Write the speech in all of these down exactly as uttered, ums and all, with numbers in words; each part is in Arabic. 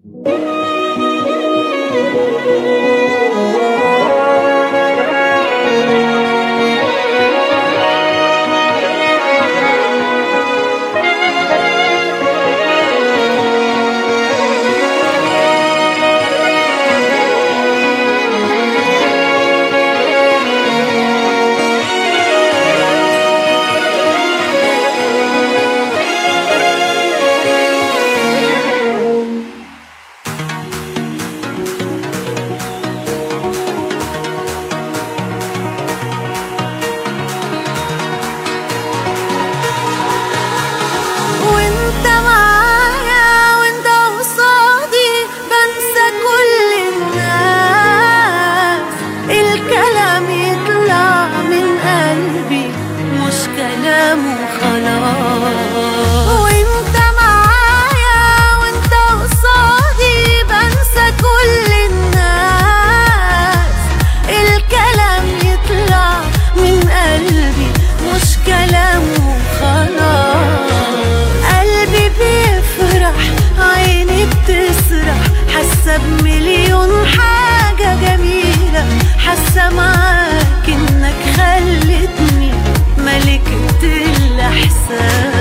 بمليون حاجة جميلة، حاسة معاك انك خلتني ملكة الإحساس.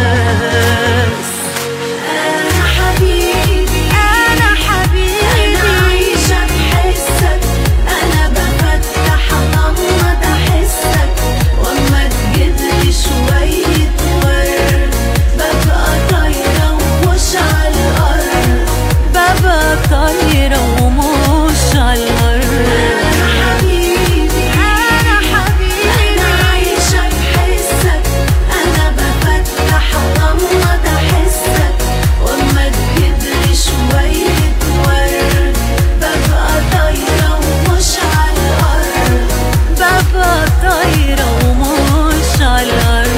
أنا حبيبي أنا حبيبي أنا عايشة بحسك، أنا بفتح أغمض أحسك، وأما تجيبلي شوية ورد ببقى طايرة ومش عالأرض، ببقى طايرة ومش عالأرض. أنا حبيبي أنا حبيبي أنا عايشة بحسك، أنا بفتح أغمض أحسك، وأما تجيبلي شوية ورد ببقى طايرة ومش عالأرض، ببقى طايرة ومش عالأرض.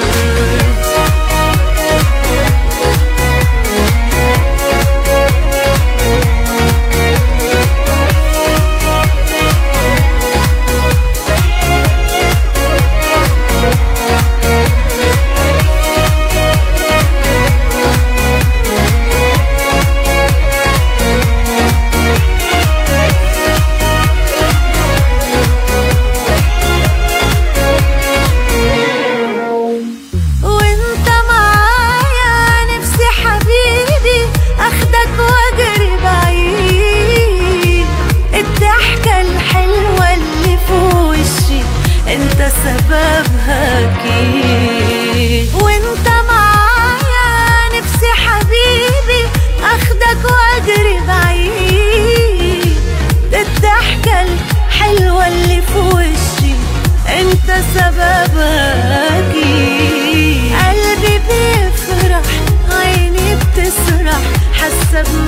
وانت معايا نفسي حبيبي اخدك واجري بعيد، الضحكة الحلوة اللي في وشي انت سببها اكيد. وانت معايا نفسي حبيبي اخدك واجري بعيد، الضحكة الحلوة اللي في وشي انت سببها اكيد. قلبي بيفرح عيني بتسرح، حاسة